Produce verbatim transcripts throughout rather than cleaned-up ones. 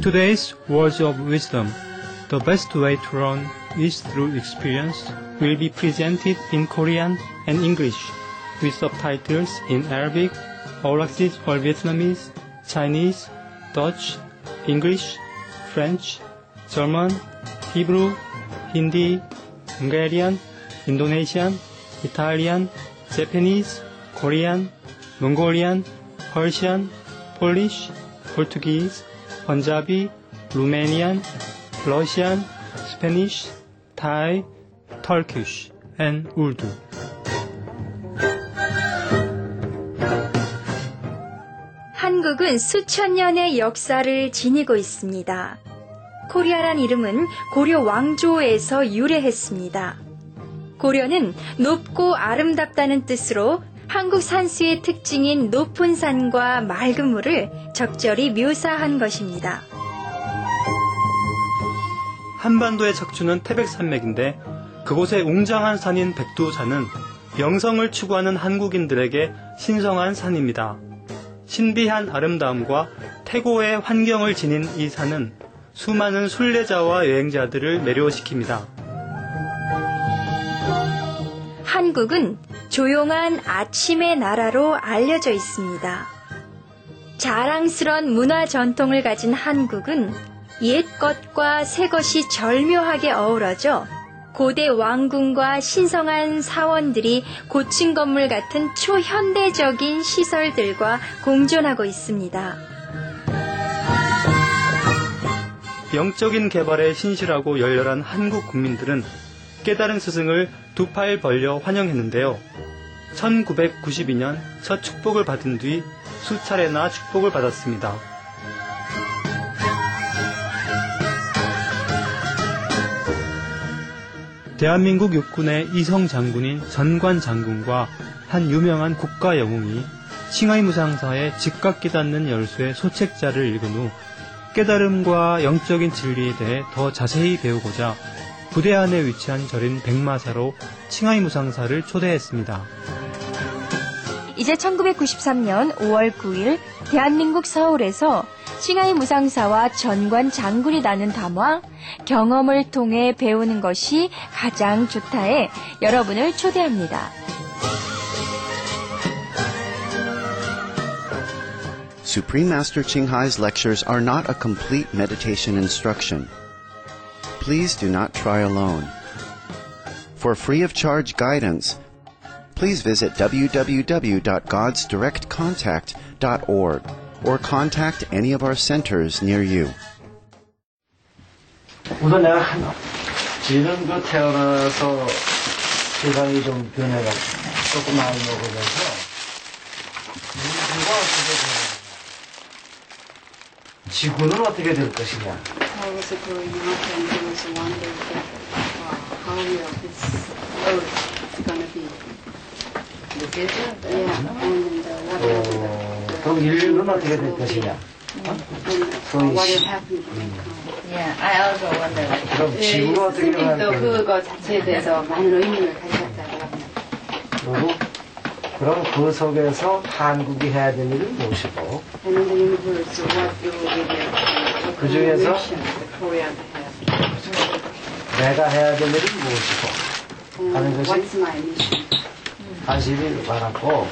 Today's words of wisdom, the best way to learn is through experience, will be presented in Korean and English with subtitles in Arabic, Auralic or Vietnamese, Chinese, Dutch, English, French, German, Hebrew, Hindi, Hungarian, Indonesian, Italian, Japanese, Korean, Mongolian, Persian, Polish, Portuguese, Punjabi, Romanian, Russian, Spanish, Thai, Turkish, and Urdu. 한국은 수천 년의 역사를 지니고 있습니다. 코리아란 이름은 고려 왕조에서 유래했습니다. 고려는 높고 아름답다는 뜻으로 한국 산수의 특징인 높은 산과 맑은 물을 적절히 묘사한 것입니다. 한반도의 척추는 태백산맥인데 그곳의 웅장한 산인 백두산은 명성을 추구하는 한국인들에게 신성한 산입니다. 신비한 아름다움과 태고의 환경을 지닌 이 산은 수많은 순례자와 여행자들을 매료시킵니다. 한국은 조용한 아침의 나라로 알려져 있습니다. 자랑스런 문화 전통을 가진 한국은 옛것과 새것이 절묘하게 어우러져 고대 왕궁과 신성한 사원들이 고층 건물 같은 초현대적인 시설들과 공존하고 있습니다. 영적인 개발에 신실하고 열렬한 한국 국민들은 깨달은 스승을 두 팔 벌려 환영했는데요. 천구백구십이 년 첫 축복을 받은 뒤 수차례나 축복을 받았습니다. 대한민국 육군의 이성 장군인 전관 장군과 한 유명한 국가 영웅이 칭하이 무상사의 즉각 깨닫는 열쇠의 소책자를 읽은 후 깨달음과 영적인 진리에 대해 더 자세히 배우고자 부대 안에 위치한 절인 백마사로 칭하이 무상사를 초대했습니다. 이제 천구백구십삼 년 오월 구일 대한민국 서울에서 칭하이 무상사와 전관 장군이 나눈 담화, 경험을 통해 배우는 것이 가장 좋다에 여러분을 초대합니다. Supreme Master Ching Hai's lectures are not a complete meditation instruction. Please do not try alone. For free of charge guidance, please visit w w w dot gods direct contact dot org or contact any of our centers near you. 우선 내가 하나, 지는 그 태어나서 세상이 좀 변해가 조금 많이 먹으면서 우주가 어떻게 되는 지구는 어떻게 될 것이냐. I was growing up and there was a wonder that uh, how will this earth gonna be. The future? Yeah, and uh, what will be the... 그럼 인류는 어떻게 될 것이냐. And what will happen to Yeah, I also wonder. 그럼 지구가 어떻게 될 스님도 것이냐. 그거 자체에 대해서 많은 의미를 가지셨다고 그리고 그럼 그 속에서 한국이 해야 될 일은 무엇이고 And in the universe, what will be the 그 중에서 mission that Korea has? 내가 해야 될 일은 무엇이고 하는 And 것이 what's my mission? 관심이 많았고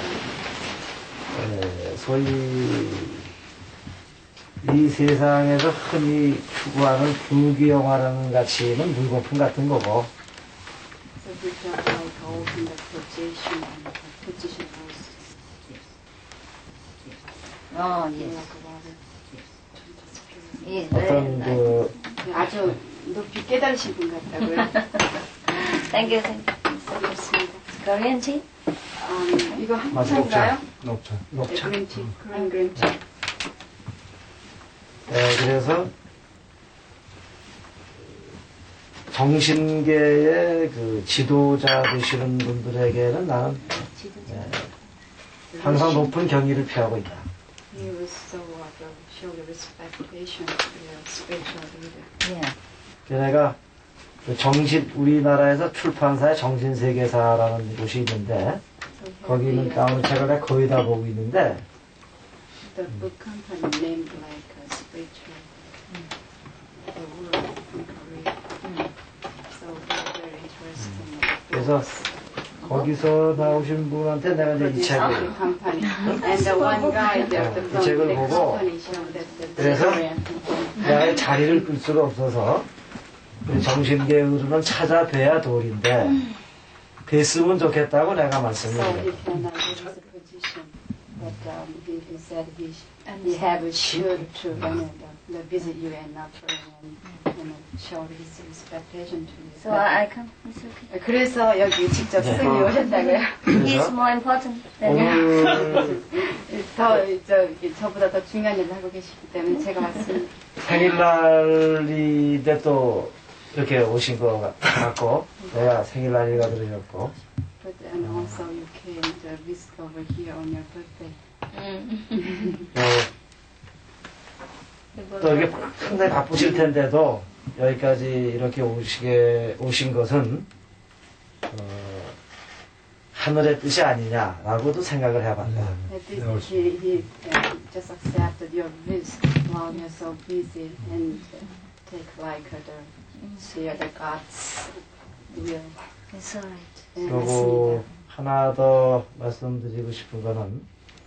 에, 소위 이 세상에서 흔히 추구하는 부귀영화라는 가치는 물거품 같은 거고 So we talk about all in the position and the position was Oh, yes. Yes, 어떤 very 그 아주 높이 깨달으신 분 같다고요. Thank you, thank you. 그렇습니다. Korean tea? 음, 이거 맞아, 한국인가요? 녹차 네, 녹차 그린티, 그린 그린티. 네, 그래서 정신계의 그 지도자 되시는 분들에게는 나는 네, 항상 높은 경의를 표하고 있다. He was so uh, showed a respectation to the spiritual leader. Yeah. 내가 그 정신 우리나라에서 출판사의 정신세계사라는 곳이 있는데 So he 거기 있는 had 다운 책을 내가 거의 다 보고 있는데 the, the book company named like a spiritual the world in Korea. So they're very interesting. 그래서 거기서 나오신 분한테 내가 이제 이 책을 company. And the one guy there, the 이 책을 the 보고 company showed that the 그래서 Korean 내가 자리를 끌 수가 없어서 그 정신계 의료는 찾아뵈야 도리인데 뵀으면 좋겠다고 내가 말씀을 So he 드렸어요. cannot get his position, but um, he, he said he sh- he have a sure to you know, the, the visit you and not and you know show his expectation to you. So I, I come. It's okay. 그래서 여기 직접 쓰기 오셨다고요? He's more important than you. 오늘 더 저, 저보다 더 중요한 일을 하고 계시기 때문에 제가 왔습니다. 생일날인데 또 이렇게 오신 것 같고 내가 생일날이가 들으셨고 But and also you came to visit over here on your birthday. 어, 또 이렇게 상당히 바쁘실 텐데도 여기까지 이렇게 오시게 오신 것은 어, 하늘의 뜻이 아니냐라고도 생각을 해봤다. And this, he, he uh, just accepted your visit while you're so busy and uh, take like uh, the share the God's will. It's alright. 네, 그리고 맞습니다. 하나 더 말씀드리고 싶은 거는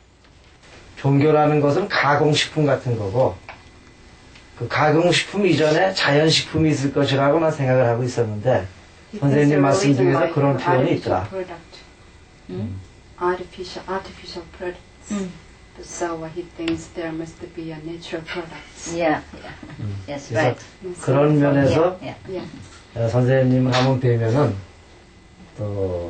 종교라는 것은 가공식품 같은 거고 그 가공식품 이전에 자연식품이 있을 것이라고만 생각을 하고 있었는데 선생님 말씀 중에서 그런 표현이 있더라. Artificial, artificial products. Mm. So he thinks there must be a natural products. Yeah, yeah. Yes, 그래서 right. Yes, 그런 so- 면에서 Yeah. Yeah. 어, 선생님을 한번 뵈면은 또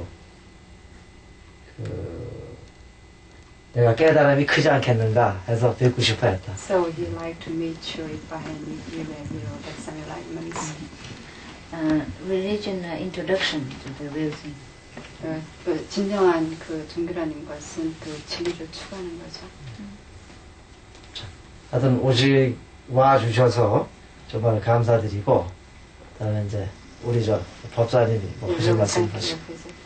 그, 내가 깨달음이 크지 않겠는가 해서 뵙고 싶어 했다. So he like to meet you if I meet you and you know get some enlightenments. Uh, religion uh, introduction to the real thing. 어, 그 진정한 그 종교라는 것은 그 진리를 추구하는 거죠. 하여튼 오직 와 주셔서 정말 감사드리고 그다음에 이제 우리 저 법사님이 뭐 하실 말씀 하시고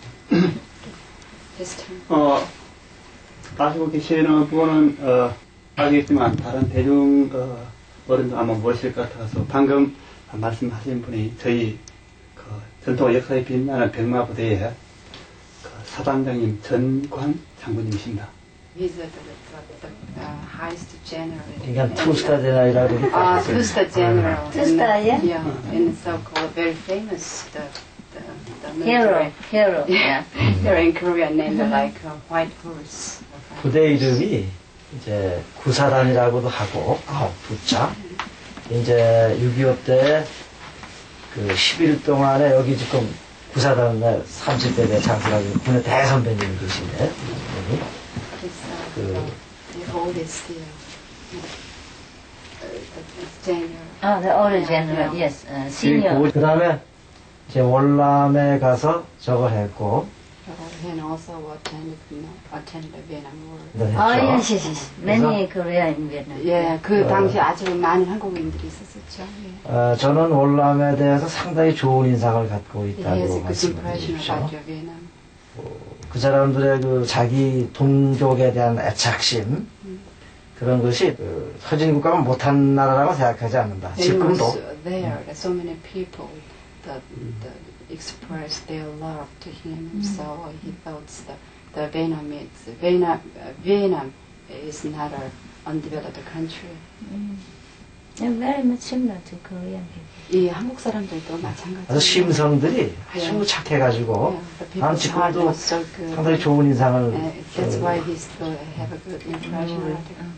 어, 가지고 계시는 부분은, 어, 알겠지만, 다른 대중, 어, 어른도 아마 모르실 것 같아서, 방금 말씀하신 분이 저희, 그, 전통 역사에 빛나는 백마부대의, 그, 사단장님 전관 장군님이십니다. He's the, the, the, the uh, highest general. 그러니까 투스타 제나이라고 Ah, Tusta General. Tusta, and, yeah? Yeah, and so-called very famous the the, the Hero, military hero. Yeah. hero in Korea named like uh, White Horse. 부대 이름이 이제 구사단이라고도 하고 아홉 부자 이제 육이오 때 그 십 일 동안에 여기 지금 구사단 날 삼십 대 대 장수라고 군의 대선배님이 계신데 이분이 He's uh, 그 the oldest uh, uh, the general. Oh, the older general. Yes, uh, senior. 그 다음에 이제 월남에 가서 저거 했고 And also attended, you know, attended the Vietnam War. 네, Oh, 했죠. yes, yes, yes. Many Korea in Vietnam. 예, 그 어. 당시 아주 많은 한국인들이 있었었죠. 예. 어, 저는 월남에 대해서 상당히 좋은 인상을 갖고 He has 있다고 a good impression 말씀드리십시오. about your Vietnam. 그 사람들의 그 자기 동족에 대한 애착심 그런 것이 그 서진 국가가 못한 나라라고 생각하지 않는다. He was 지금도 there. So many people that, that expressed their love to him. So he thought the the Vietnamese Vietnam uh, Vietnam is not a undeveloped country. They're very much similar to Korean people. 이 한국 사람들도 마찬가지예요. 아주 심성들이 예. 아주 착해가지고 Yeah, the 난 people's heart 지금도 was so good. 상당히 좋은 인상을 And that's 어, why he still have a good impression. Mm. about it.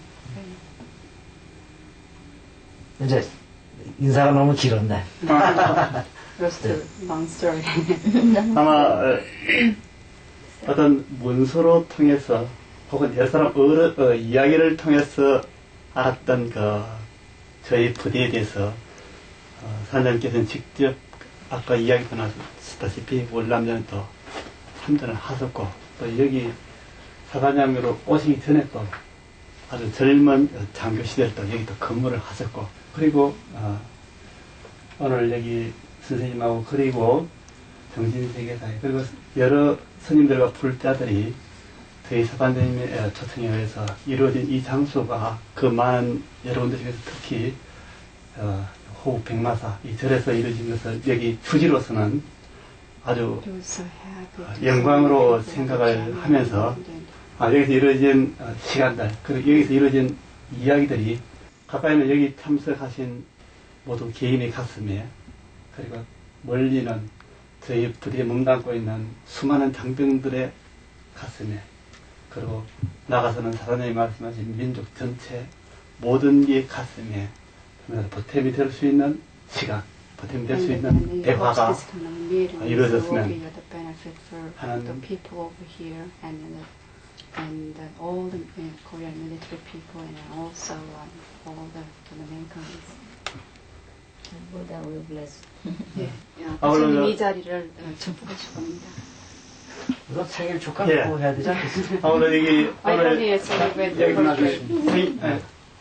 이제 인사가 너무 길었네. It was too long story. 아마, 어, 어떤 문서로 통해서, 혹은 여러 사람 어른, 어, 이야기를 통해서 알았던 그, 저희 부대에 대해서, 어, 사장님께서는 직접, 아까 이야기도 나왔다시피, 월남전에 또 참전을 하셨고, 또 여기 사단장으로 오시기 전에 또 아주 젊은 장교 시절 또 여기 또 근무를 하셨고, 그리고, 어, 오늘 여기 선생님하고 그리고 정신세계사에, 그리고 여러 스님들과 불자들이 저희 사단장님의 초청에 의해서 이루어진 이 장소가 그 많은 여러분들 중에서 특히 어, 호흡 백마사 이 절에서 이루어진 것을 여기 주지로서는 아주 He was so happy 어, to 영광으로 see the 생각을 family 하면서 and 아, 여기서 이루어진 어, 시간들 그리고 여기서 이루어진 이야기들이 가까이는 여기 참석하신 모두 개인의 가슴에 그리고 멀리는 저희 부대에 몸담고 있는 수많은 장병들의 가슴에 그리고 나가서는 사장님이 말씀하신 민족 전체 모든 게 가슴에 보탬이 될 수 있는 시간, 보탬이 될 수 And- 있는 and he hopes 대화가 this kind of meeting 아, will 이루어졌으면 be the benefit for 하는 the people over here and the, and the, all the uh, Korean military people and also um, all the, the Americans. Buddha will bless. 예, 아, 물론 부처님 저- 이 자리를 어, 축복하실 겁니다. 우선 생일 축하 예. 꼭 해야 되지 않겠어요? 아, 오늘 여기 I 오늘 only celebrate 여기 the 나중에 birthday. 생- 예.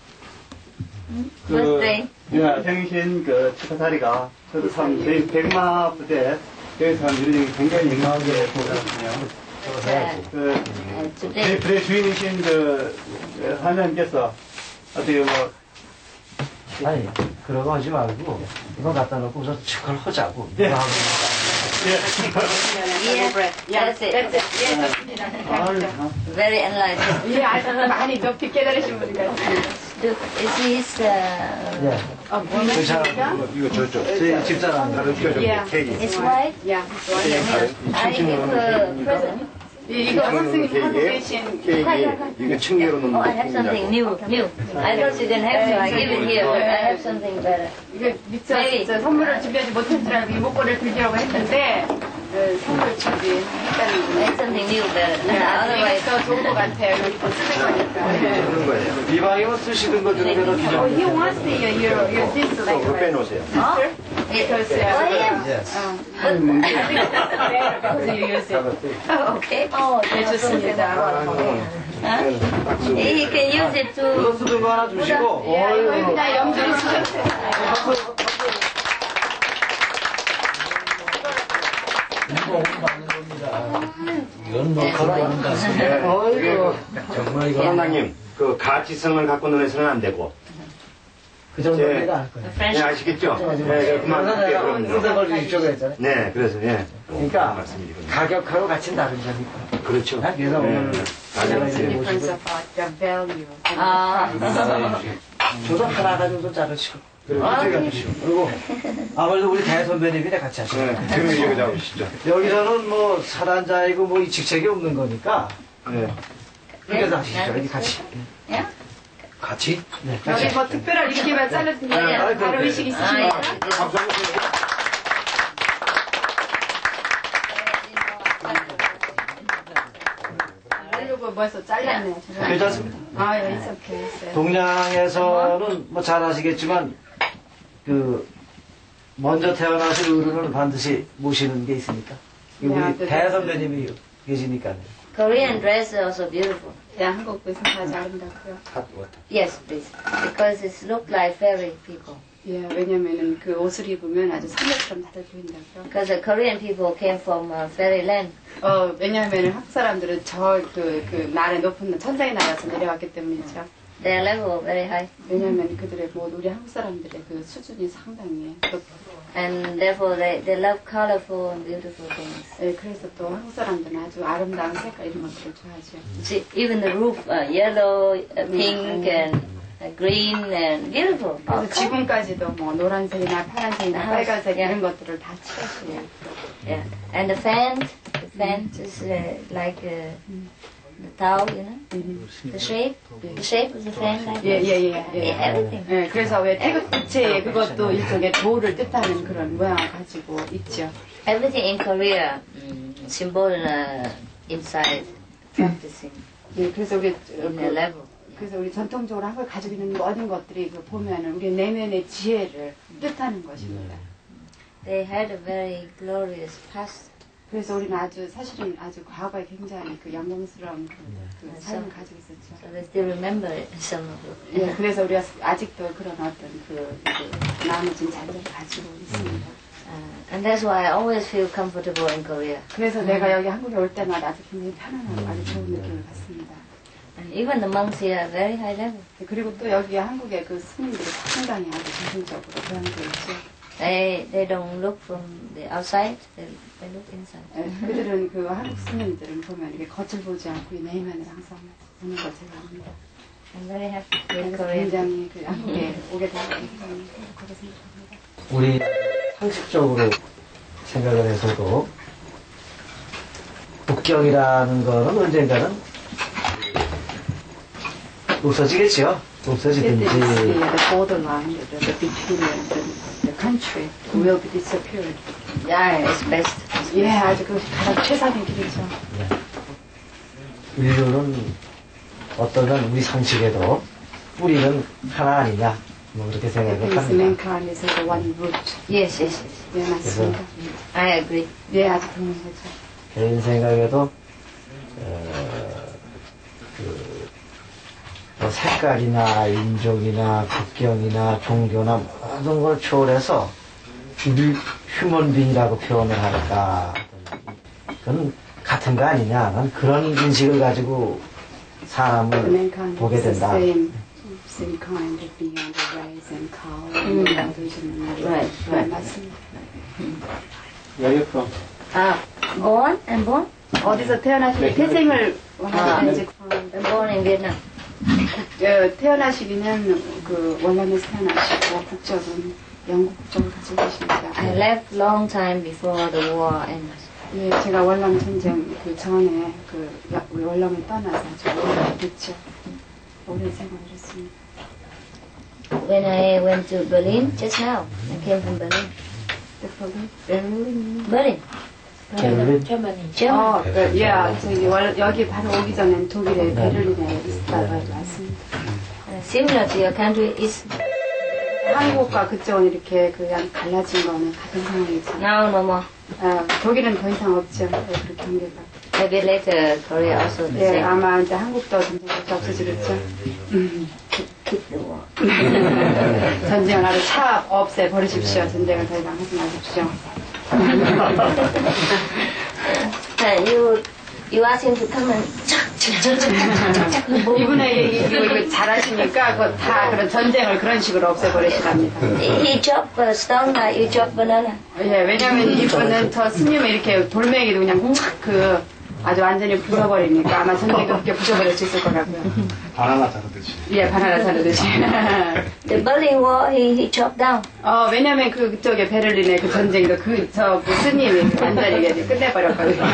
그 Birthday. 예, 생신 그 축하 자리가 저도 참 저희 백마 부대 여기서 이루어진 굉장히 영광하게 보거든요. Yeah. 그 And 저희 today, 부대 주인이신 그 사장님께서 어떻게 뭐 아니, 그러고 하지 말고, 이거 갖다 놓고 우선 축하를 하자고. 예. 이거 하고. yeah, that's it. That's it. 예, 좋습니다. 아유, 가시죠. Very enlightened. 예, 아주 많이 높이 깨달으신 분 같아요. Look, is his, uh, 예. 어, 보이십니까? 이거 저쪽 저희 집사람. 예. 케이크 his wife? 야, I give her present. 이거 선생님 하고 계신 케이크 이거 층계로 놓는 Oh, I have something new, new. I thought you didn't have, so I give it here, but I have something better. 이거 미처 진짜 선물을 준비하지 못한 줄 알고 이 목걸이를 드리려고 했는데 어, 선물 준비했다는 I 거예요. have something new better. 네, 아주 이게 Otherwise, 더 좋은 것 같아요. 이거 또 쓰는 거니까. 예. 그런 거예요. 이방이면 쓰시던 것 중에 Oh, 더 기존. he wants the, uh, your, your sister, like, 그거 빼놓으세요. sister? Because, uh, oh, yeah. Yes. 어, I think it's better because you use it. Okay. Oh, 네, 좋습니다. Huh? He can use it 이거 to. 쓰던 거 하나 주시고. 예, 이거 그냥 염두를 쓰셨어요. 이거 오늘 맞는 겁니다. 이건 뭐 그런 걸어오는 것 같습니다. 어이구. 정말 이거. 사장님 그 가치성을 갖고 논해서는 안 되고 그 정도 예. 내가 할 거예요. 네 French. 아시겠죠? 네, 네 그만할게요 그럼요. 쓰던 걸 이쪽에 했잖아요. 네 그래서 예 그러니까 말씀드리거든요. 가격하고 같이 다른 점이고. 그렇죠. 그래서 오늘 네. 제가 It's 이제 the difference 모시고 about the value. Ah. 저도 하나 정도 자르시고. 그리고 아, 이쪽에 주시고. 그리고 아무래도 우리 대선배님이랑 같이 하시고. 네, 지금 여기 나오시죠. 여기서는 뭐 사단자이고 뭐 이 직책이 없는 거니까. 네. 그래서 하시죠. 여기 같이. Yeah? 같이? 네. 여기 뭐 특별한 이렇게만 잘라주면 바로 의식 Ah, 있으십니까? yeah. 자르고 벌써 잘랐네. 괜찮습니다. 아, 예, it's okay. it's okay. 동양에서는 뭐 잘 아시겠지만 그 먼저 태어나실 의류는 반드시 모시는 게 있으니까. 우리 네, 네, 대선배님이 계시니까요. Korean dress is also beautiful. 예, 한국 의상 다 자른다고요. Yes, please. Because it look like fairy people. 예, 왜냐면은 그 옷을 입으면 아주 선녀처럼 다들 보인다고요. Because the Korean people came from uh, fairyland. 어, 왜냐면은 한국 사람들은 저 그 그 나라의 높은 천상의 나라에서 내려왔기 때문이죠. Their level very high. 왜냐면 그들의 뭐 우리 한국 사람들의 그 수준이 상당히 높고. And therefore they, they love colorful and beautiful things. 예, 그래서 또 한국 사람들은 아주 아름다운 색깔 이런 것들을 좋아하죠. See, even the roof, uh, yellow, uh, pink, and uh, green, and beautiful. All 그래서 color. 지금까지도 뭐 노란색이나 파란색이나 아, 빨간색 예. 이런 것들을 다 칠하시네요. Yeah. And the fan, the fan is uh, like uh, the towel, you know? The shape, the shape of the fan, like 예, this. 예, 예, 예. Yeah, everything. 예, 그래서 왜 태극부채에 그것도 일종의 도를 뜻하는 그런 모양을 가지고 있죠. Everything in Korea, mm, symbol uh, inside, practicing 예, 그래서 우리 in a 그, level. 그래서 우리 전통적으로 한국에 가지고 있는 모든 것들이 그 보면은 우리 내면의 지혜를 뜻하는 것입니다. They had a very glorious past. 그래서 우리는 아주 사실은 아주 과거에 굉장히 그 영광스러운 그, 그 네. 삶을 가지고 있었죠. So they still remember it, some of it. 예, 그래서 우리가 아직도 그런 어떤 그, 그 나머진 잔재를 가지고 있습니다. Uh, and that's why I always feel comfortable in Korea. 그래서 내가 여기 한국에 올 때마다 아주 굉장히 편안하고 아주 좋은 느낌을 받습니다. And even the monks here are very high level. 그리고 또 여기 한국의 그 스님들이 상당히 아주 정신적으로 교양되어 있죠. They they don't look from the outside. They, they look inside. 예, 그들은 그 한국 스님들은 보면 이렇게 겉을 보지 않고 이 내면을 항상 보는 걸 제가 압니다. I'm very happy with 그래서 Korea. 굉장히 그 한국에 오게 되는 굉장히 행복하게 생각합니다. 우리 상식적으로 생각을 해서도 국경이라는 거는 언젠가는 없어지겠죠. It 없어지든지. is the, the borderline the, the, between the, the country will be disappeared. Yeah, it's best. 예, 아주 그것이 가장 최선의 길이죠. 인류는 어떠한 우리 상식에도 뿌리는 하나 아니냐, 뭐 그렇게 생각을 Because 합니다. mankind is the one root. Yes, yes, yes. 예, 맞습니다. I agree. 예, 아주 동의하죠. 개인 생각에도 어, 그, 뭐 색깔이나 인종이나 국경이나 종교나 모든 걸 초월해서 우리 휴먼빙이라고 표현을 할까, 그건 같은 거 아니냐, 난 그런 인식을 가지고 The 사람을 mankind 보게 is the 된다. same, same kind of being the race and color and religion and Right, everything. right. 맞습니다. Where are you from? Ah, born and born? 어디서 태어나시고 태생을 원하시는지 I'm born in Vietnam. 어, 태어나시기는 그 월남에서 태어나시고 국적은 영국 국적을 가지고 계십니다. I left long time before the war ended. 예, 제가 월남 전쟁 그 전에 그 야- 우리 월남을 떠나서 아주 오래됐죠. 오래 생활을 했습니다. When I went to Berlin just now, I came from Berlin. berlin? Berlin. 베를린? Germany. 어, 그, 예, 저기 월, 여기 바로 오기 전엔 독일의 베를린에 있다가 왔습니다. Uh, similar to your country is 한국과 그쪽은 이렇게 그냥 갈라진 거는 같은 상황이죠. now no more. 어, 독일은 더 이상 없죠. 네, 그 경계가. Maybe later Korea also the 예, same. 아마 이제 한국도 전쟁부터 없어지겠죠. 음. Keep the war. 전쟁을 아주 차 없애 버리십시오. 전쟁을 더 이상 하지 마십시오. Uh, you you ask him to come and 이분에게 이거, 이거 잘하시니까 그거 다 그런 전쟁을 그런 식으로 없애버리시랍니다. he chop uh, stone like you chop banana. 예, 왜냐면 이분은 저 스님을 이렇게 돌멩이도 그냥 착 그 아주 완전히 부숴버리니까 아마 전쟁도 그렇게 부숴버릴 수 있을 것 같고요. 바나나 자르듯이. 예, 바나나 자르듯이. The Berlin Wall he he chopped down. 어, 왜냐면 그, 그쪽에 베를린의 그 전쟁도 그, 저, 그 스님이 완전히 이제 끝내버렸거든요.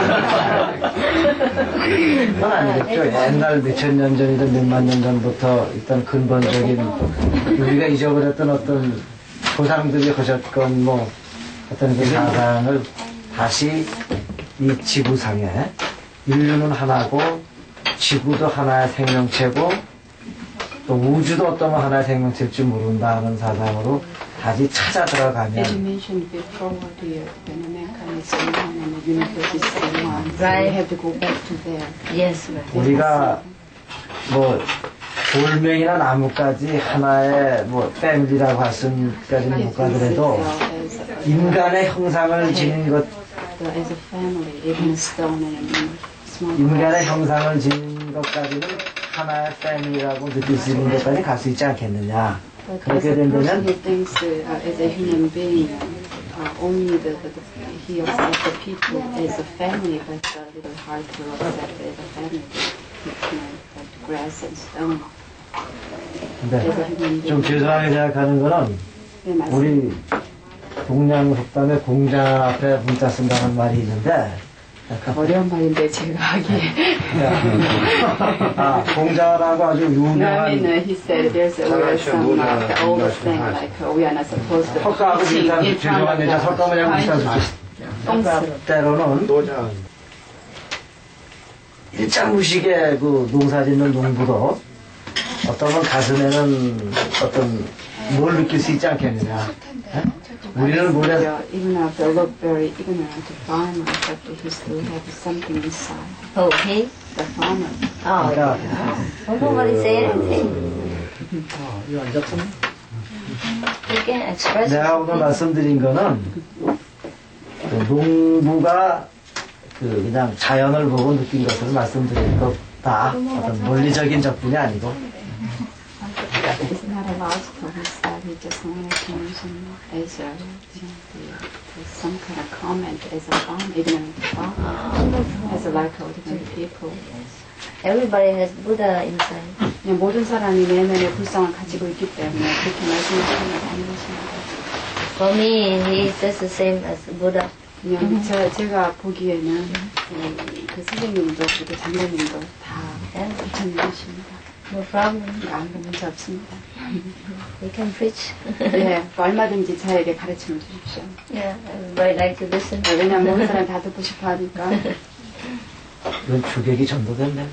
그건 아니겠죠. 옛날 몇천 년 전이든 몇만 년 전부터 일단 근본적인 우리가 잊어버렸던 어떤 조상들이 하셨건 뭐 어떤 그 사상을 다시 이 지구상에 인류는 하나고 지구도 하나의 생명체고 또 우주도 어떤 하나의 생명체일 줄 모른다는 사상으로 다시 찾아 As you 들어가면 mentioned before, dear, when a mankind is one and the universe is one, so Right. we have to go back to there. Yes, right. 우리가 뭐 돌멩이나 나무까지 하나의 뭐 패밀리라고 할 수까지는 못 가더라도 인간의 형상을 지닌 것, As a family, even a stone and a small 인간의 grass. 형상을 지닌 것까지는 하나의 패밀리라고 느낄 수 있는 것까지 갈 수 있지 않겠느냐. But as 그렇게 a person 된다면 who thinks uh, as a human being, uh, only the, the, the he accepts the people as a family, but it's a little hard to accept as a family. You know, like grass and stone. 근데 좀 죄송하게 생각하는 거는 네, 맞습니다. 우리 동양속담에 공장 앞에 문자 쓴다는 말이 있는데 어려운 말인데 제가 하기에. 아, 공자라고 아주 No, I mean, 유명한 uh, he said there's a, there's some uh, the old thing like uh, we are not supposed to 석가하고 teaching 비슷한 in front of 죄송한 여자 석가 모양 비슷한 수지. 똥스. 때로는 노자. 일장무식의 그 농사 짓는 농부도 어떤 가슴에는 어떤 뭘 느낄 수 있지 않겠느냐. 에? 우리는 몰래 Yeah, even if they look very ignorant to farmer, but he still have something inside. Oh, he? The farmer. Oh, 그러니까 nobody say anything. 이거 안 잡혔네. He can express. 내가 오늘 말씀드린 거는 그 농부가 그 그냥 자연을 보고 느낀 것을 말씀드린 것 다 어떤 논리적인 접근이 아니고 It's not a logical study, he just wanted to mention as a, you know, the, the, some kind of comment as a fun, ignorant fun, as a like ordinary people. Everybody has Buddha inside. 그냥 모든 사람이 내면의 불성을 가지고 있기 때문에 그렇게 말씀하시는 건 아닌 것입니다. For me, he is just the same as Buddha. 그냥 제, 제가 보기에는 그, 그 선생님도 그리고 장로님도 다 부처님 것입니다. No problem. 아무 문제 없습니다. We can preach. 네, 얼마든지 저에게 가르침을 주십시오. Yeah, everybody like to listen. 네, 왜냐면 모든 사람 다 듣고 싶어 하니까. 이건 주객이 전도됐네.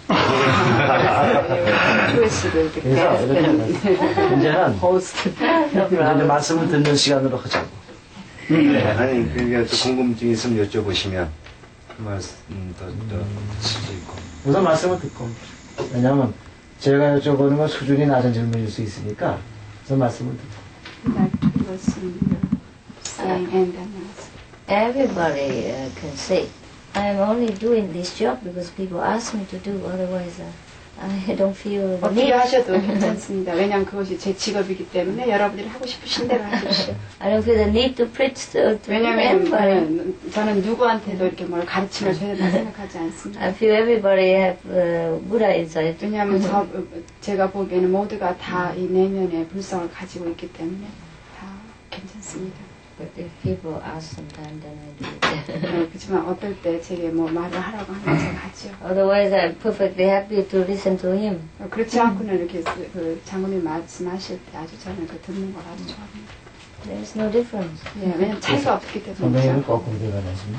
초이스도 이렇게 그래서 이렇게 이제는 호스트. 이제 말씀을 듣는 시간으로 하자고. 네, 아니 그러니까 또 궁금증이 있으면 여쭤보시면 말씀 더더 수도 있고. 우선 말씀을 듣고. 왜냐하면 제가 여쭤보는 건 수준이 낮은 질문일 수 있으니까 우선 말씀을 듣고. Like to listen, saying and then answer. Everybody uh, can say, I am only doing this job because people ask me to do, otherwise uh, I don't feel the 어떻게 need. 하셔도 괜찮습니다. 왜냐하면 그것이 제 직업이기 때문에 여러분들이 하고 싶으신 대로 하십시오. I don't feel the need to preach to, to 왜냐하면 everybody. 저는, 저는 누구한테도 이렇게 뭘 가르침을 줘야 된다 생각하지 않습니다. I feel everybody have uh, Buddha inside. 왜냐하면 저, 제가 보기에는 모두가 다 이 내면의 불성을 가지고 있기 때문에 다 괜찮습니다. But if people ask sometimes, then I do it. 네, 그렇지만 어떨 때 제게 뭐 말을 하라고 하면 제가 하죠. Otherwise, I'm perfectly happy to listen to him. 그렇지 않고는 이렇게 그 장군님 말씀하실 때 아주 저는 그 듣는 걸 아주 좋아합니다. There is no difference. 예, 왜냐면 차이가 없기 때문에. 선생님은 거꾸로 대변하십니다.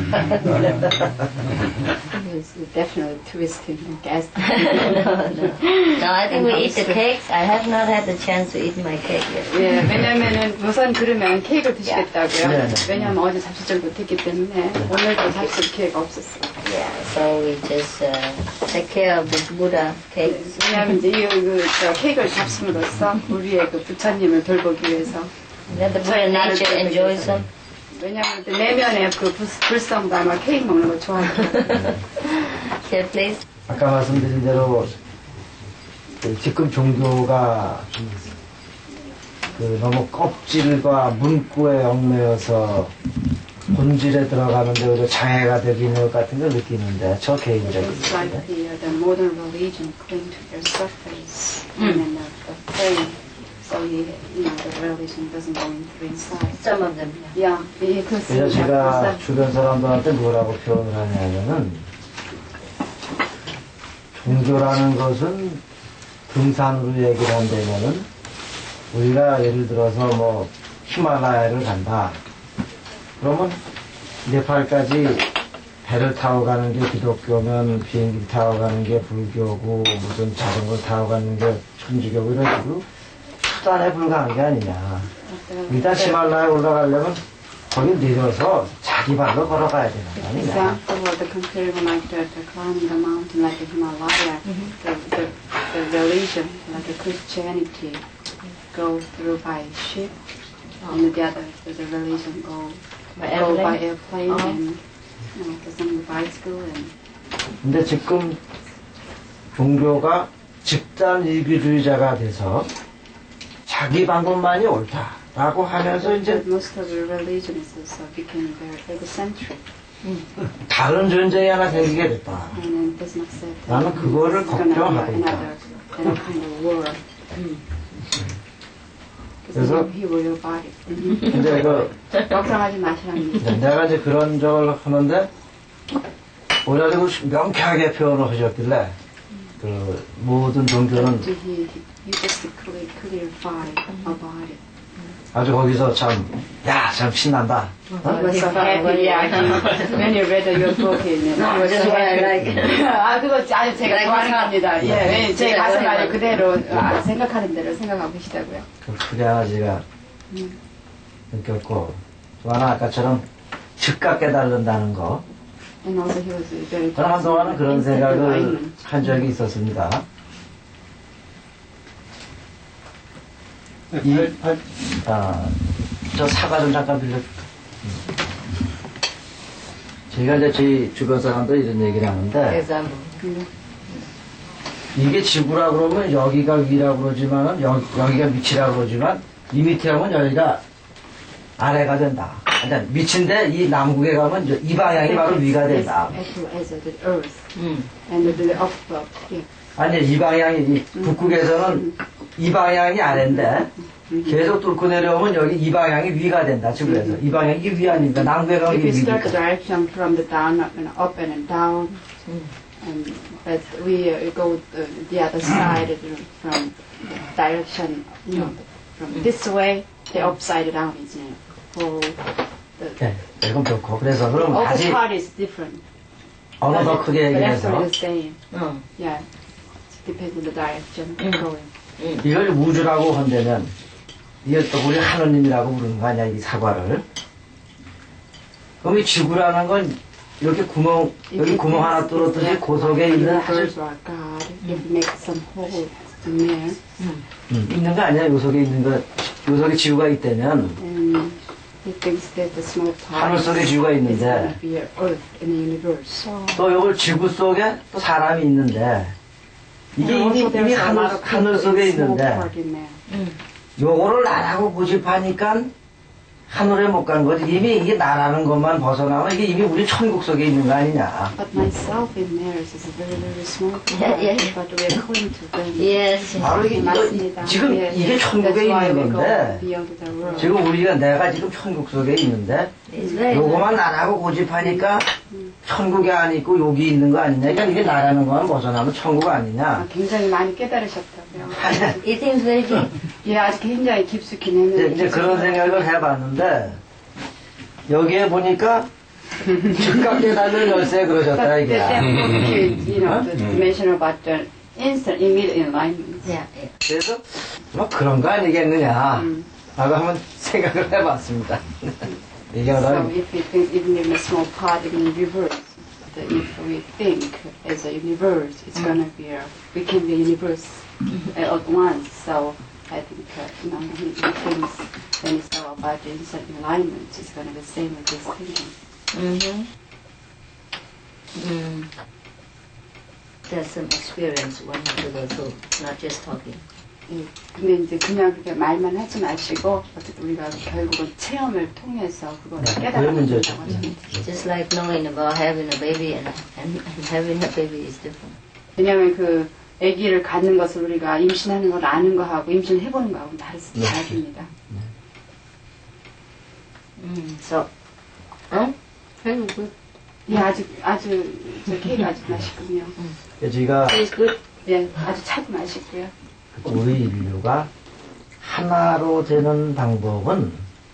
It's definitely twisting and gas. no, no. No, I think we eat the cakes. I have not had the chance to eat my cake yet. 예, 왜냐면은 우선 그러면 케이크를 드시겠다고요. 네, 네. 왜냐면 어제 잡수질 못했기 때문에 오늘도 잡술 기회가 없었어요. Yeah, so we just uh, take care of the Buddha cakes. 왜냐면 이제 이 그, 저 케이크를 잡숨으로써 우리의 그 부처님을 돌보기 위해서. Let the Buddha nature enjoy some. 왜냐면 그 내면의 그 불- 불성도 아마 케이크 먹는 거 좋아하거든요. Here, please. 아까 말씀드린 대로 그 지금 종교가 그 너무 껍질과 문구에 얽매여서 본질에 들어가는데 오히려 장애가 되는 것 같은 걸 느끼는데 저 개인적인 It's like 건데. the, uh, the modern religion cling to their surface and then the, the form. So you, you know, the religion doesn't go into inside. Some of them. Yeah, 예, 그래서 그렇습니다. 제가 그래서 주변 사람들한테 뭐라고 표현을 하냐면은 종교라는 것은 등산으로 얘기를 한다면은 우리가 예를 들어서 뭐 히말라야를 간다. 그러면 네팔까지 배를 타고 가는 게 기독교면 비행기 타고 가는 게 불교고 무슨 자전거 타고 가는 게 천주교고 이런 식으로 수단에 불과한 게 아니냐. 일단 히말라야 올라가려면 거기 내려서 자기 발로 걸어가야 되는 거 아니냐. example of the comparison like the, the climbing the mountain like the Himalaya, the, the, the religion, like the Christianity, go through by ship, and the other, the, the religion go, By go by airplane? airplane Oh. and you know, some bicycle and 근데 지금 종교가 집단 이기주의자가 돼서 자기 방법만이 옳다라고 하면서 이제 most of the religions also became very egocentric 다른 전쟁이 하나 생기게 됐다. and then does not say that 나는 그거를 it's gonna be 걱정하고 있다. another, another kind of war. 그래서- He will your body. 근데 그 걱정하지 마시랍니다. 내가 이제 그런 적을 하는데 오히려 그 명쾌하게 표현을 하셨길래 그 모든 종교는 He, he, you just clear, clarify about it. 아주 거기서 참 야 참 신난다. He was so happy, yeah. He, when you read your book, he was That's so what I happy. like. 아, 그거 아주 제가 좋아하는 겁니다. 예, 예, 제 진짜 가슴 좋아해요. 안에 그대로 아, 생각하는 대로 생각하고 계시다고요. 그 크게 하나지가 음. 느꼈고 또 하나 아까처럼 즉각 깨달는다는 거 And also he was very 저는 한동안은 그런 instant 생각을 enlightenment. 한 적이 있었습니다. 이, 아, 저 사과 좀 잠깐 빌려줄까? 음. 제가 이제 저희 주변 사람들 이런 얘기를 하는데, Example. 음. 이게 지구라 그러면 여기가 위라 그러지만은 여, 여기가 밑이라 그러지만 이 밑에 하면 여기가 아래가 된다. 그러니까 밑인데 이 남극에 가면 이제 이 방향이 바로 위가 된다. As the earth 음. and the up, up. Yeah. 아니 이 방향이 이 북극에서는 이 방향이 아래인데 계속 뚫고 내려오면 여기 이 방향이 위가 된다. 지구에서 이 방향이 위 아닙니까? 남극에 가면 If 이게 you start the 위니까. direction from the down up and up and down, and but we uh, go the, the other side from the direction from, from this way, the upside down is it? Oh, the 네, 이건 그렇고 그래서 그럼 all the 다시 part is different. 어느 더 크게 But actually 얘기해서 the same. 어. Yeah, it depends on the direction Mm. going. 이걸 우주라고 한다면 이게 또 우리 하느님이라고 부르는 거 아니야 이 사과를. 그럼 이 지구라는 건 이렇게 구멍 여기 구멍 하나 뚫었듯이 그 속에 있는 Universe or God, it makes some hole in there, 음, 있는 거 아니야 요 속에 있는 거. 요 속에 지구가 있다면 and he thinks that the small 하늘 part 속에 지구가 is 있는데 going to be Earth in the universe. 또 요걸 지구 속에 또 사람이 있는데 이게 And 이미, also 이미 there's a lot 하늘, of 하늘 people 속에 in small 있는데 part in there. 요거를 나라고 고집하니까 하늘에 못 간 거지. 이미 이게 나라는 것만 벗어나면 이게 이미 우리 천국 속에 있는 거 아니냐. But myself in there is a very very small part, Yeah, yeah. but we are going to them. Yes. 바로 이게 이거, 맞습니다. 지금 Yes, 이게 that's 천국에 why 있는 we go 건데 beyond the world. 지금 우리가 내가 지금 천국 속에 있는데 It's very 요거만 나라고 고집하니까 천국이 아니고 여기 있는 거 아니냐. 그러니까 이게 나라는 것만 벗어나면 천국 아, 아니냐. 굉장히 많이 깨달으셨다고요. It seems very deep. 예, 아주 굉장히 깊숙이 이제, 내는. 이제 그런 생각을 해봤는데 여기에 보니까 즉각 깨달는 열쇠 그러셨다 이게. you know, the mention about the instant immediate enlightenment. Yeah, yeah. 그래서 뭐 그런 거 아니겠느냐 음. 라고 한번 생각을 해봤습니다. 이게 So 바로 if we think even in a small part, even in reverse, the, if we think as a universe, it's gonna be a, we can be a universe at once. So I think uh, you know he, he thinks when it's all about the instant enlightenment, it's gonna be the same with this thinking. Mm-hmm. Mm. There's some experience one have to go through, not just talking. 예, 근데 이제 그냥 그렇게 말만 하지 마시고 어떻게 우리가 결국은 체험을 통해서 그걸 네, 그게 깨달아야 문제죠. 된다고 하죠. Just like knowing about having a baby and, and, and having a baby is different. 왜냐하면 그 아기를 갖는 것을 우리가 임신하는 걸 아는 거하고 임신을 해보는 거하고 다르, 네. 다릅니다. Mm. So, huh? Very good. 예, 아주 아주 저 케이크 아주 맛있군요. 저희가 Tastes good. 예, 아주 차도 맛있고요. 우리 인류가 하나로 되는 방법은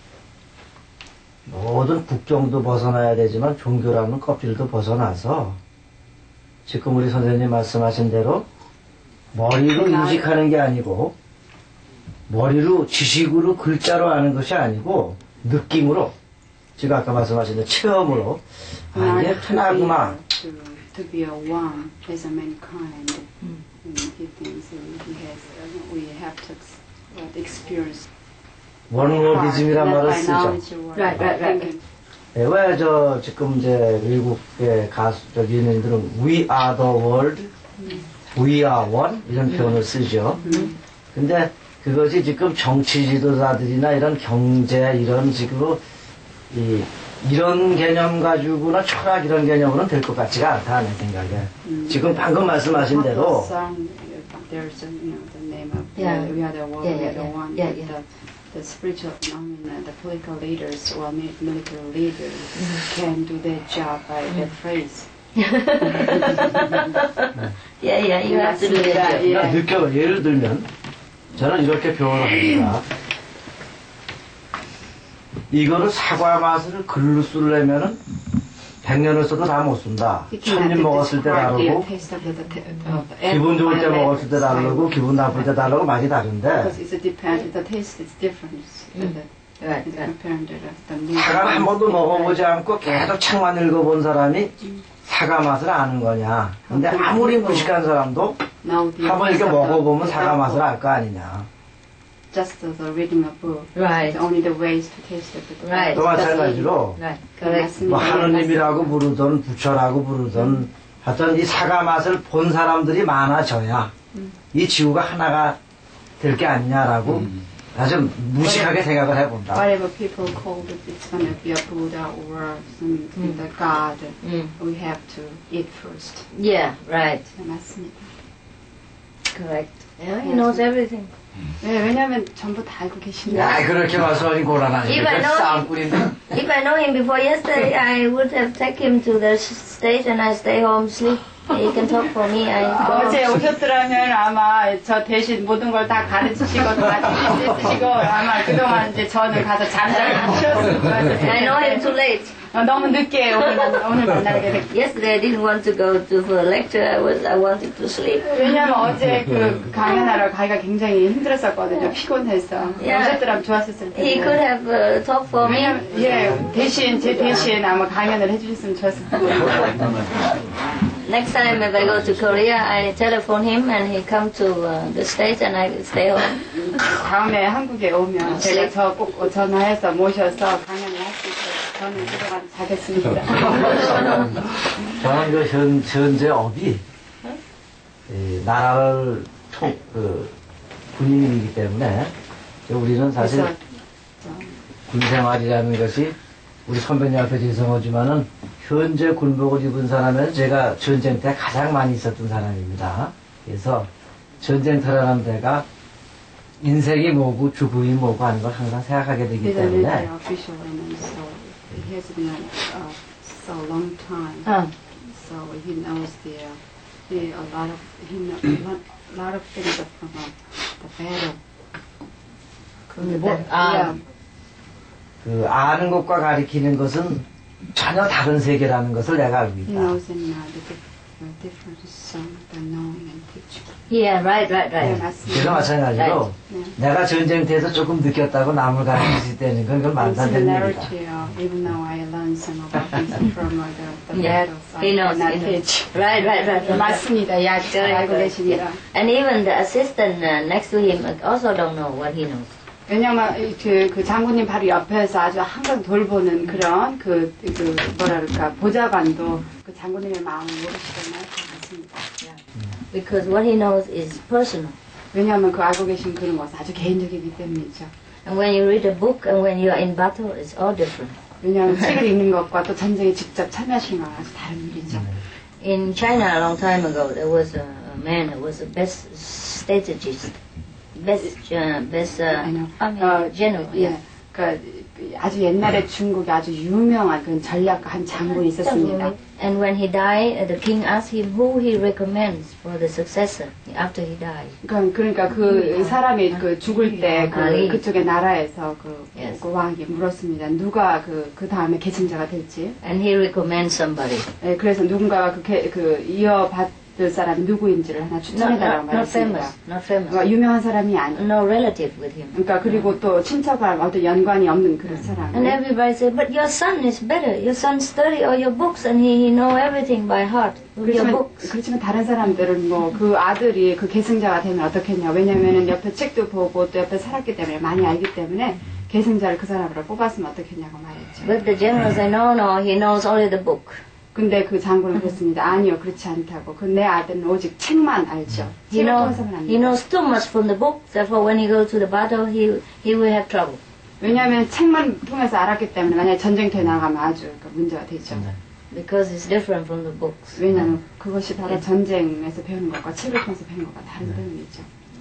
모든 국경도 벗어나야 되지만 종교라는 껍질도 벗어나서 지금 우리 선생님 말씀하신 대로 머리로 인식하는 게 아니고 머리로 지식으로 글자로 아는 것이 아니고 느낌으로 지금 아까 말씀하신 대로 체험으로 아 이게 하나구나. To, to be a one as a mankind. And he thinks uh, he has, uh, we have to ex- uh, experience. 원워디즘이란 말을 쓰죠. Right, right, right. 네, 왜 저 지금 이제 외국의 가수 저기 있는 이들은 We are the world, We are one 이런 표현을 쓰죠. 근데 그것이 지금 정치 지도자들이나 이런 경제 이런 식으로 이 이런 개념 가지고나 철학 이런 개념으로는 될 것 같지가 않다 내 생각에. 지금 방금 말씀하신 대로 Song, there's a, you know, the name of Yeah. the, we are the one, Yeah, we yeah, are the yeah. one. Yeah, but yeah. The, the spiritual, I mean, uh, the political leaders or mi- military leaders can do their job by that phrase. Yeah, yeah, you have to do that. 맞습니다. job. 예. 그러니까 느껴 예를 들면 저는 이렇게 표현을 합니다. 이거를 사과 맛을 글로 쓰려면은 백 년을 써도 다 못 쓴다. You cannot 천년 먹었을 때 describe the 다르고 taste of the, of the 기분 좋을 때 apple by 먹었을 때 that 다르고 기분 나쁠 때 다르고 맛이 다른데 Because it's a depend, the taste is different. Mm. The, Right, it's right. compared to the, the 사과를 한 번도 먹어보지 않고 계속 책만 읽어본 사람이 사과 맛을 아는 거냐. 근데 아무리 무식한 사람도 Now the 한 번 이렇게 taste of the- 먹어보면 the 사과 맛을 apple, 알 거 아니냐. Just the, the reading a book. Right. Only the ways to taste it. Right. 또 마찬가지로 Right. Correct. 뭐 하느님이라고 부르던 부처라고 부르던 하여튼 이 사과 맛을 본 사람들이 많아져야 이 지구가 하나가 될 게 아니냐라고 아주 무식하게 생각을 해본다. Whatever people call it, it's going to be a Buddha or some the God. Mm. We have to eat first. Yeah, right. 네, 맞습니다. Correct. Yeah, he knows everything. 네, 왜냐하면 전부 다 알고 계시니까. 야, 그렇게 말씀하니 곤란하니까. If I know 싸움꾼인데. If I know him before yesterday, I would have taken him to the stage and I stay home sleep. He can talk for me. I 어제 오셨더라면 아마 저 대신 모든 걸 다 가르치시고 다 지시고 아마 그동안 이제 저는 가서 잠자고 쉬었을 거예요. I know him too late. 어, 너무 늦게 오늘, 만- 오늘 만나게 됐고. Yesterday I didn't want to go to for a lecture. I was I wanted to sleep. 왜냐면 어제 그 강연하러 가기가 굉장히 힘들었었거든요. 피곤해서. Yeah. 오셨더라면 좋았을 He could 텐데. have uh, talked for me. 왜냐면, 예, 대신, 제 대신 아마 강연을 해주셨으면 좋았을 텐데. Next time if I go to Korea, I telephone him and he come to uh, the States and I stay home. 다음에 한국에 오면 제가 저 꼭 전화해서 모셔서 강연을 할 수 있도록 저는 그동안 자겠습니다. 저는 그 현, 현재 업이 이 나라를 총, 그, 군인이기 때문에 우리는 사실 그래서 군 생활이라는 것이 우리 선배님 앞에 죄송하지만은 현재 군복을 입은 사람은 제가 전쟁 때 가장 많이 있었던 사람입니다. 그래서 전쟁터라는 데가 인생이 뭐고 죽음이 뭐고 하는 걸 항상 생각하게 되기 He's a military 때문에 official and so he has been uh, so long time. Uh, So he knows the, uh, the a lot of he know, a lot, lot of things from uh, the battle. from the What- book. Um, yeah. 그 아는 것과 가리키는 것은 전혀 다른 세계라는 것을 내가 알고 He 있다. knows in uh, the dif- uh, difference um, the knowing and teaching. Yeah, right, right, 네, right. 그래서 맞습니다. 마찬가지로 네. 내가 전쟁터에서 조금 느꼈다고 남을 가르칠 수 있다는 건 그건 말도 안 되는 얘기다. Similarity, uh, even though I learned some about things from uh, the, the Yeah. battles, He I knows, cannot he knows. teach. Right, right, right. right. 맞습니다. 야, 잘 Very 알고 good. 계십니다. Yeah. And even the assistant uh, next to him also don't know what he knows. 왜냐면 그, 그 장군님 바로 옆에서 아주 항상 돌보는 그런 그, 그 뭐랄까 보좌관도 그 장군님의 마음을 모르시잖아요. 맞습니다. Because what he knows is personal. 왜냐하면 그 알고 계신 그런 것은 아주 개인적이기 때문이죠. And when you read a book and when you are in battle, it's all different. 왜냐하면 책을 읽는 것과 또 전쟁에 직접 참여하시는 건 아주 다른 일이죠. In China a long time ago, there was a, a man who was the best strategist, best, uh, best uh, I know. army 어, general. 예. Yeah. 그 아주 옛날에 중국에 아주 유명한 그런 전략가 한 장군이 있었습니다. And when he died, uh, the king asked him who he recommends for the successor after he died. 그러니까, 그러니까 그 사람이 그 죽을 때 그 아니. 그쪽의 나라에서 그, Yes. 그 왕에게 물었습니다. 누가 그, 그 다음에 계승자가 될지. And he recommends somebody. 예, 그래서 누군가가 그, 개- 그 이어받을 사람이 누구인지를 하나 Not, 추천해달라고 not, not 말했습니다. famous, not famous. 그러니까 유명한 사람이 아니에요. No relative with him. 그러니까 그리고 또 친척과 어떤 연관이 없는 그런 사람. And everybody said, but your son is better. Your son study all your books and he, he know everything by heart with your 그렇지만, books. 그렇지만 다른 사람들은 뭐 그 아들이 그 계승자가 되면 어떻겠냐. 왜냐면은 옆에 책도 보고 또 옆에 살았기 때문에 많이 알기 때문에 계승자를 그 사람으로 뽑았으면 어떻겠냐고 말했죠. But the general said, no, no, he knows only the book. 근데 그 장군은 그랬습니다. 아니요, 그렇지 않다고. 그 내 아들은 오직 책만 알죠. He 책을 knows, 통해서만 he 압니다. knows too much from the book. Therefore, when he goes to the battle, he, he will have trouble. 왜냐하면 책만 통해서 알았기 때문에 만약에 전쟁터에 나가면 아주 그 문제가 되죠. Because it's different from the books. 왜냐하면 그것이 바로 전쟁에서 배우는 것과 책을 통해서 배우는 것과 다른 점이죠.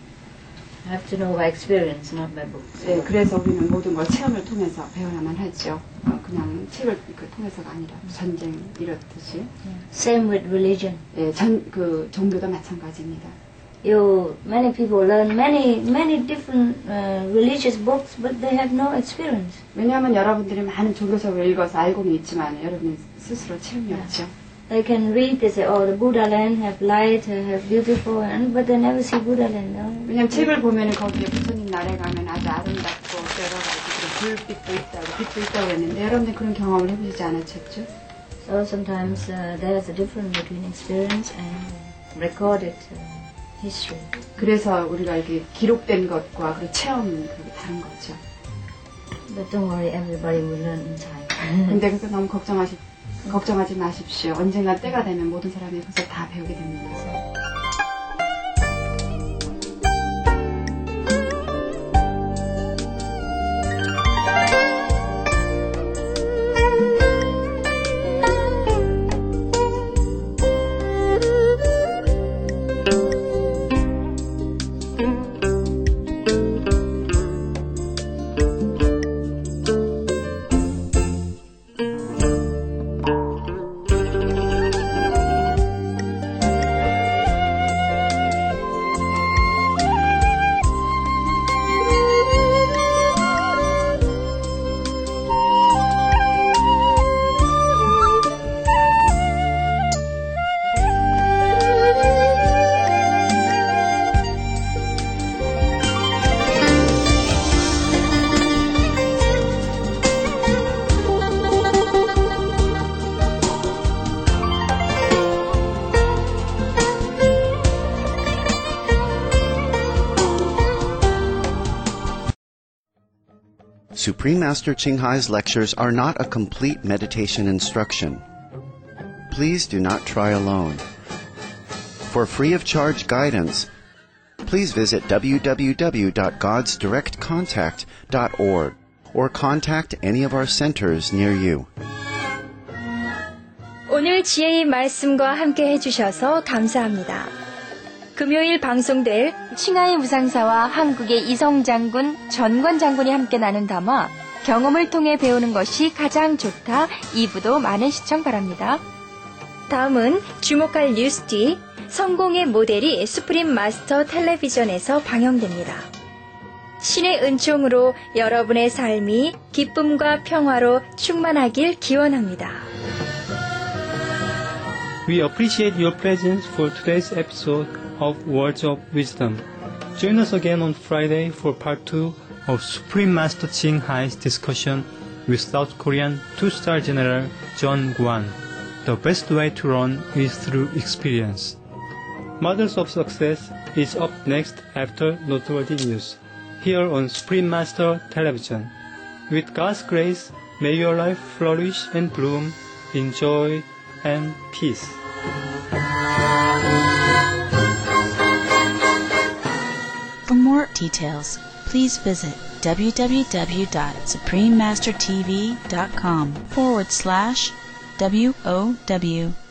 I have to know by experience, not by books. 네, 그래서 우리는 모든 걸 체험을 통해서 배워야만 하죠. 어, 그냥 책을 그 통해서가 아니라 전쟁 이렇듯이. Same with religion. 예, 전, 그 종교도 마찬가지입니다. You, many people learn many, many different uh, religious books, but they have no experience. 왜냐하면 여러분들이 많은 종교서를 읽어서 알고는 있지만 여러분 스스로 체험이 없죠. They can read, they say, oh, the Buddha land have light, have beautiful, and but they never see Buddha land. No? 왜냐면 책을 보면은 거기에 부처님 나라에 가면 아주 아름답고 또 여러 가지 그런 불빛도 있다고 빛도 있다고 했는데 여러분들 그런 경험을 해보시지 않으셨죠? So sometimes uh, there's a difference between experience and recorded uh, history. 그래서 우리가 이렇게 기록된 것과 그 체험은 그렇게 다른 거죠. But don't worry, everybody will learn in time. 근데 그래서 너무 걱정하시. 걱정하지 마십시오. 언젠가 때가 되면 모든 사람이 그것을 다 배우게 됩니다. Supreme Master Ching Hai's lectures are not a complete meditation instruction. Please do not try alone. For free of charge guidance, please visit w w w dot gods direct contact dot org or contact any of our centers near you. 오늘 지혜의 말씀과 함께 해주셔서 감사합니다. 금요일 방송될 칭하이 무상사와 한국의 이성 장군, 전관 장군이 함께 나눈 담화, 경험을 통해 배우는 것이 가장 좋다. 이 부도 많은 시청 바랍니다. 다음은 주목할 뉴스 뒤 성공의 모델이 수프림 마스터 텔레비전에서 방영됩니다. 신의 은총으로 여러분의 삶이 기쁨과 평화로 충만하길 기원합니다. We appreciate your presence for today's episode of Words of Wisdom. Join us again on Friday for part two of Supreme Master Ching Hai's discussion with South Korean two-star General John Guan. The best way to run is through experience. Mothers of Success is up next after noteworthy news, here on Supreme Master Television. With God's grace, may your life flourish and bloom in joy and peace. For more details, please visit w w w dot supreme master t v dot com forward slash W O W